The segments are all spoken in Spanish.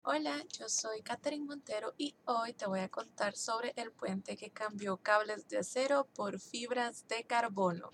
Hola, yo soy Katherine Montero y hoy te voy a contar sobre el puente que cambió cables de acero por fibras de carbono.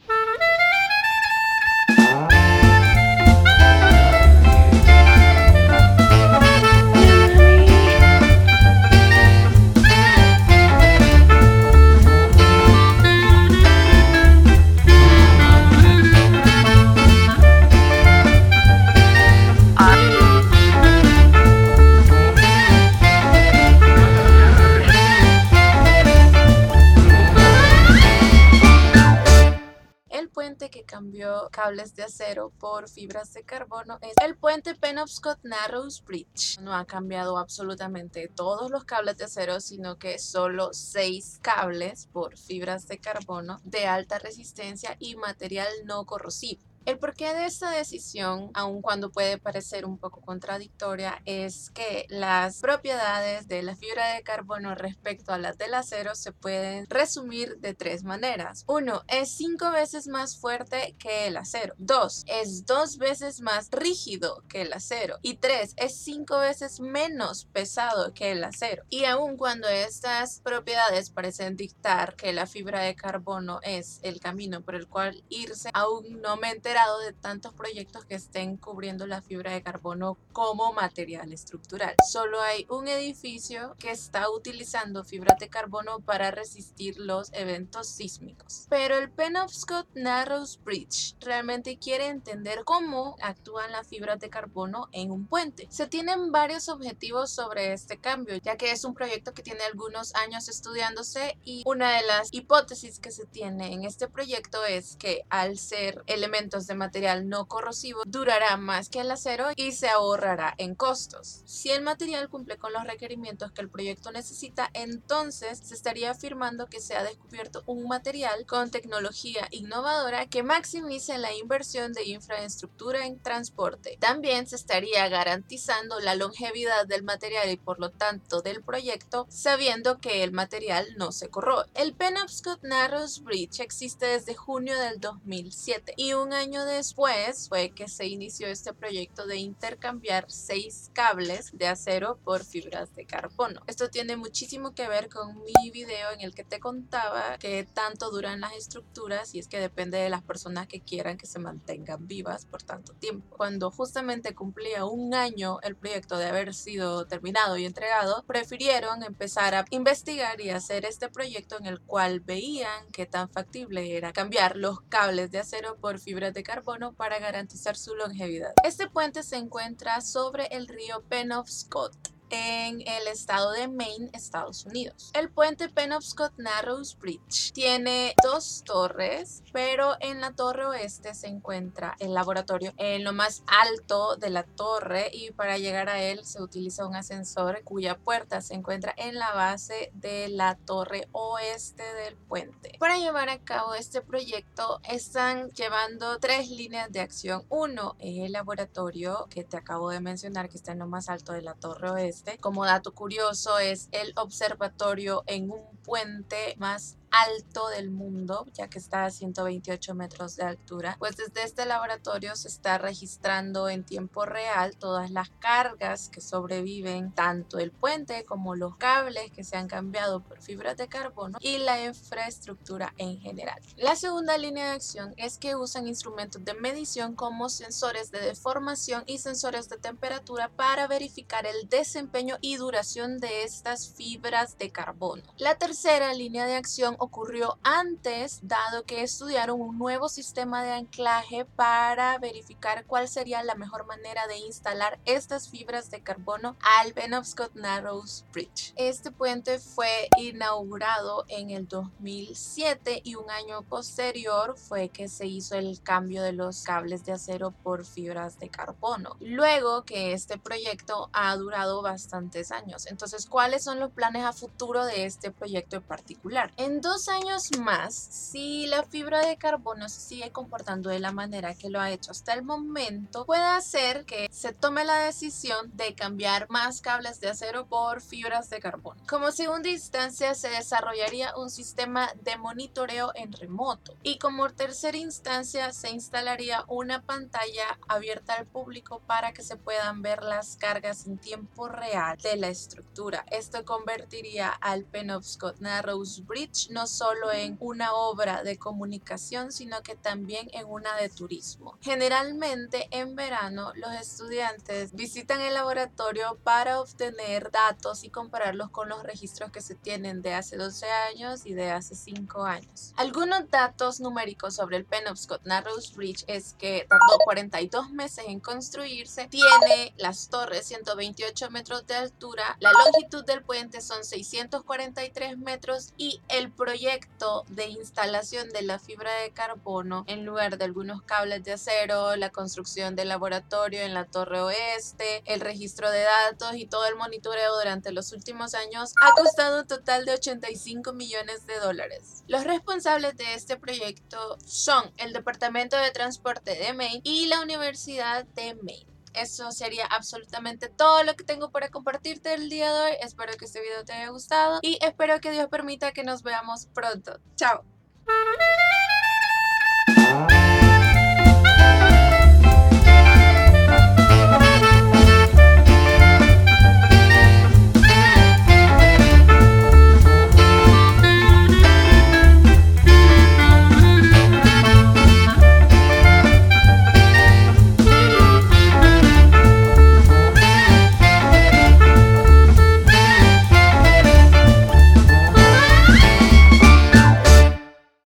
El puente que cambió cables de acero por fibras de carbono es el puente Penobscot-Narrows Bridge. No ha cambiado absolutamente todos los cables de acero, sino que solo 6 cables por fibras de carbono de alta resistencia y material no corrosivo. El porqué de esta decisión, aun cuando puede parecer un poco contradictoria, es que las propiedades de la fibra de carbono respecto a las del acero se pueden resumir de tres maneras. Uno, es 5 veces más fuerte que el acero. 2, es 2 veces más rígido que el acero. Y 3, es 5 veces menos pesado que el acero. Y aun cuando estas propiedades parecen dictar que la fibra de carbono es el camino por el cual irse, aún no me he enterado de tantos proyectos que estén cubriendo la fibra de carbono como material estructural. Solo hay un edificio que está utilizando fibras de carbono para resistir los eventos sísmicos. Pero el Penobscot Narrows Bridge realmente quiere entender cómo actúan las fibras de carbono en un puente. Se tienen varios objetivos sobre este cambio, ya que es un proyecto que tiene algunos años estudiándose, y una de las hipótesis que se tiene en este proyecto es que al ser elementos de material no corrosivo durará más que el acero y se ahorrará en costos. Si el material cumple con los requerimientos que el proyecto necesita, entonces se estaría afirmando que se ha descubierto un material con tecnología innovadora que maximice la inversión de infraestructura en transporte. También se estaría garantizando la longevidad del material y por lo tanto del proyecto, sabiendo que el material no se corroe. El Penobscot Narrows Bridge existe desde junio del 2007 y un año después fue que se inició este proyecto de intercambiar 6 cables de acero por fibras de carbono. Esto tiene muchísimo que ver con mi video en el que te contaba que tanto duran las estructuras, y es que depende de las personas que quieran que se mantengan vivas por tanto tiempo. Cuando justamente cumplía un año el proyecto de haber sido terminado y entregado, prefirieron empezar a investigar y hacer este proyecto en el cual veían que tan factible era cambiar los cables de acero por fibras de carbono para garantizar su longevidad. Este puente se encuentra sobre el río Penobscot en el estado de Maine, Estados Unidos. El puente Penobscot Narrows Bridge tiene 2 torres, pero en la torre oeste se encuentra el laboratorio en lo más alto de la torre, y para llegar a él se utiliza un ascensor cuya puerta se encuentra en la base de la torre oeste del puente. Para llevar a cabo este proyecto están llevando 3 líneas de acción. Uno es el laboratorio que te acabo de mencionar, que está en lo más alto de la torre oeste. Como dato curioso, es el observatorio en un puente más alto del mundo, ya que está a 128 metros de altura. Pues desde este laboratorio se está registrando en tiempo real todas las cargas que sobreviven, tanto el puente como los cables que se han cambiado por fibras de carbono y la infraestructura en general. La segunda línea de acción es que usan instrumentos de medición como sensores de deformación y sensores de temperatura para verificar el desempeño y duración de estas fibras de carbono. La tercera línea de acción ocurrió antes, dado que estudiaron un nuevo sistema de anclaje para verificar cuál sería la mejor manera de instalar estas fibras de carbono al Penobscot Narrows Bridge. Este puente fue inaugurado en el 2007 y un año posterior fue que se hizo el cambio de los cables de acero por fibras de carbono. Luego que este proyecto ha durado bastantes años. Entonces, ¿cuáles son los planes a futuro de este proyecto en particular? En 2 años más, si la fibra de carbono se sigue comportando de la manera que lo ha hecho hasta el momento, puede hacer que se tome la decisión de cambiar más cables de acero por fibras de carbono. Como segunda instancia, se desarrollaría un sistema de monitoreo en remoto, y como tercera instancia se instalaría una pantalla abierta al público para que se puedan ver las cargas en tiempo real de la estructura. Esto convertiría al Penobscot-Narrows Bridge no solo en una obra de comunicación, sino que también en una de turismo. Generalmente en verano los estudiantes visitan el laboratorio para obtener datos y compararlos con los registros que se tienen de hace 12 años y de hace 5 años. Algunos datos numéricos sobre el Penobscot-Narrows Bridge es que tardó 42 meses en construirse, tiene las torres 128 metros de altura, la longitud del puente son 643 metros y el proyecto de instalación de la fibra de carbono en lugar de algunos cables de acero, la construcción del laboratorio en la torre oeste, el registro de datos y todo el monitoreo durante los últimos años ha costado un total de 85 millones de dólares. Los responsables de este proyecto son el Departamento de Transporte de Maine y la Universidad de Maine. Eso sería absolutamente todo lo que tengo para compartirte el día de hoy. Espero que este video te haya gustado y espero que Dios permita que nos veamos pronto. ¡Chao!